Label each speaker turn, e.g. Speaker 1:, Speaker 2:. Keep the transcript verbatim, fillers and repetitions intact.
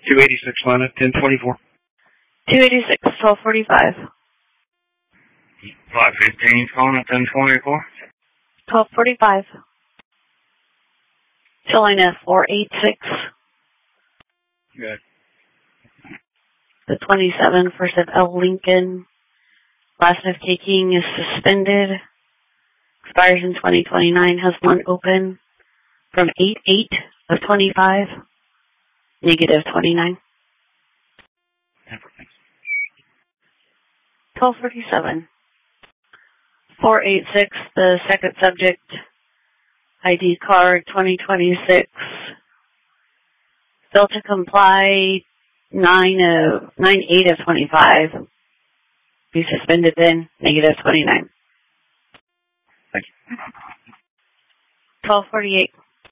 Speaker 1: two eighty-six, line at ten twenty-four.
Speaker 2: two eighty-six, twelve forty-five.
Speaker 1: five fifteen, calling at ten twenty-four.
Speaker 2: twelve forty-five. Salina four eighty-six.
Speaker 1: Good.
Speaker 2: The twenty-seven First of L. Lincoln. Last of taking is suspended. Expires in twenty twenty-nine. Has one open from eight eight of twenty-five. Negative twenty-nine. twelve forty-seven. four eighty-six, the second subject, I D card twenty twenty-six. Failed to comply nine of nine eight of twenty-five. Be suspended then, negative twenty-nine.
Speaker 1: Thank you.
Speaker 2: twelve forty-eight.